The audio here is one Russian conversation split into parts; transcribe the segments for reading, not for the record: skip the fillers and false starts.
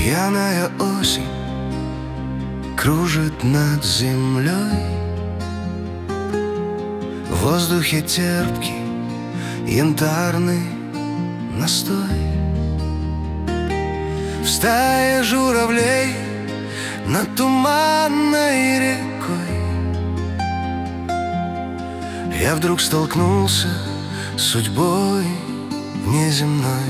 Пьяная осень кружит над землей. В воздухе терпкий янтарный настой. В стае журавлей над туманной рекой я вдруг столкнулся с судьбой неземной.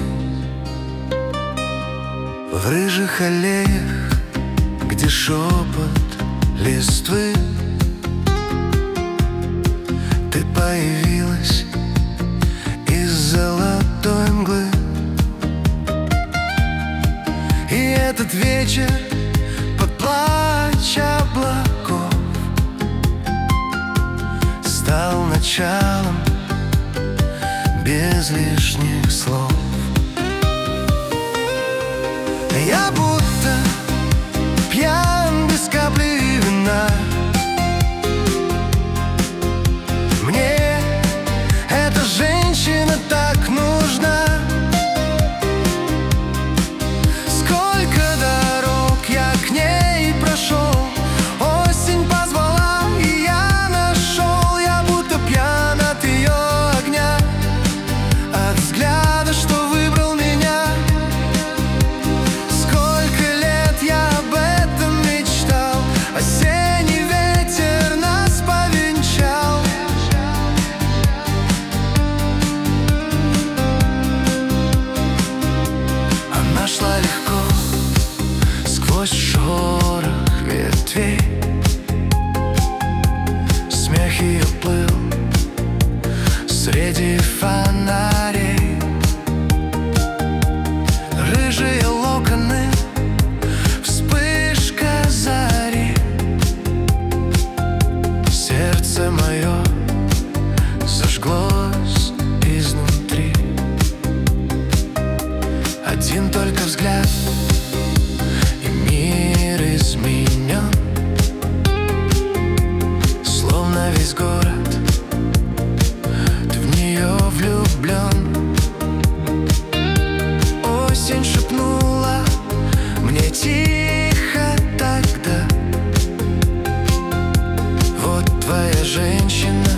В рыжих аллеях, где шепот листвы, ты появилась из золотой мглы. И этот вечер под плач облаков стал началом без лишних слов. Я будто пьян без капли вина. Мне эта женщина так нужна. Сколько дорог я к ней прошел, осень позвала, и я нашел. Я будто пьян от ее огня, от взгляда, что выбрал меня. Сколько лет я об этом мечтал, осенний ветер нас повенчал. Она шла легко сквозь шорох ветвей. Смех ее плыл среди фонарей. Рыжие локоны, вспышка зари. Сердце мое зажглось изнутри. Один только взгляд, и мир изменен. Словно весь город, ты в нее влюблен. Осень шепнула мне тихо тогда: вот твоя женщина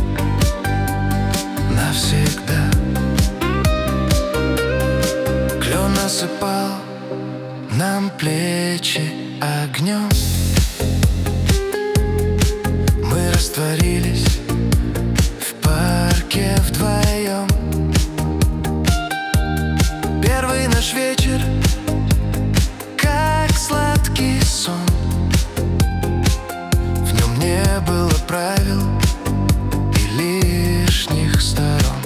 навсегда. Клен насыпал нам плечи огнем. Мы растворились в парке вдвоем. Первый наш вечер, как сладкий сон. В нем не было правил и лишних сторон.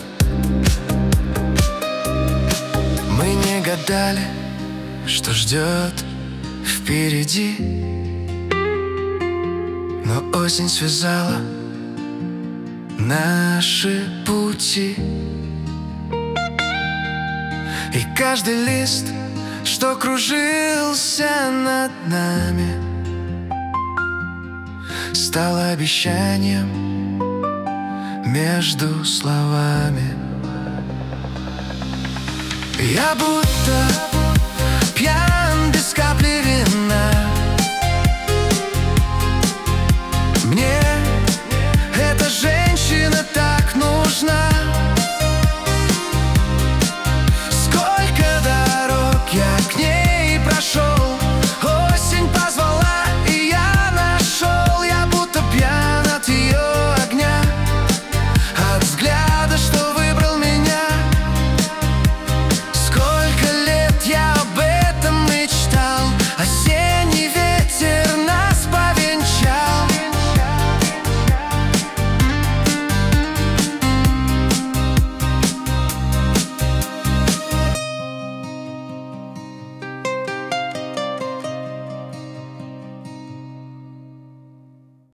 Мы не гадали, что ждет впереди, но осень связала наши пути. И каждый лист, что кружился над нами, стал обещанием между словами. Я будто